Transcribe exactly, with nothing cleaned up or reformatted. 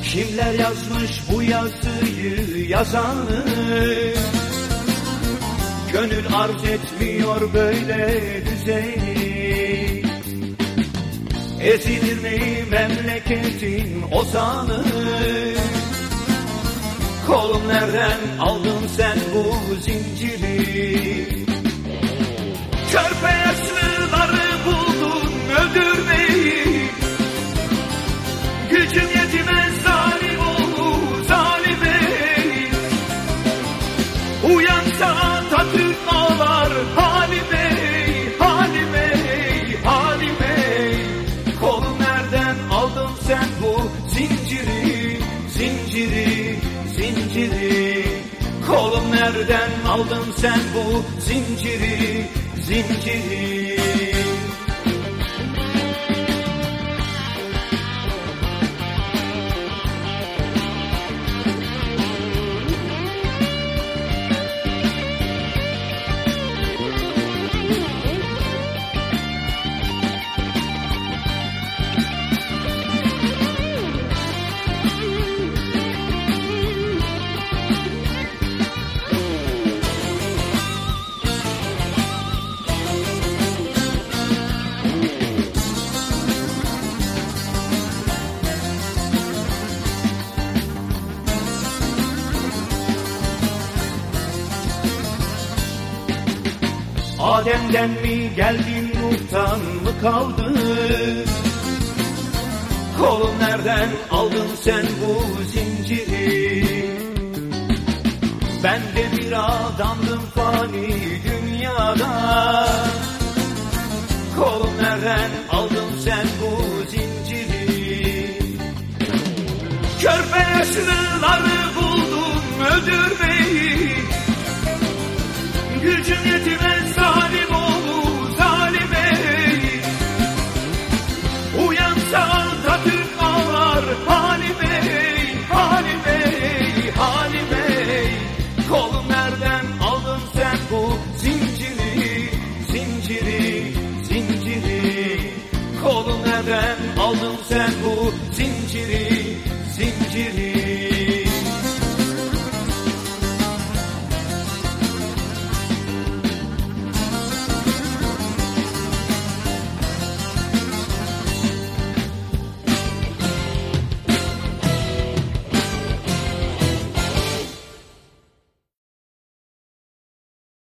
Kimler yazmış bu yazıyı yazanı? Gönül arz etmiyor böyle düzeni. Ezilir mi memleketin ozanı? Kolum nereden aldın sen bu zinciri? Körpe yaşlıları buldun öldürmeyi. Gücüm yetmez zalim oğlu zalime. Uyansa Atatürk ağlar halime, halime, halime. Kolum nereden aldın sen bu zinciri, zinciri, zinciri? Kolum nereden aldın sen bu zinciri, zinciri? Adem'den mi geldin, Nuh'tan mı kaldın? Kolum nereden aldın sen bu zinciri? Ben de bir adamdım fani dünyada. Kolum nereden aldın sen bu zinciri? Körpe yaşlıları buldum öldürmeyi. Gücüm yetmez zalim oğlu zalime. Uyansa Atatürk ağlar halime, halime, halime. Kolum nereden aldın sen bu zinciri, zinciri, zinciri? Kolum nereden aldın sen bu zinciri, zinciri?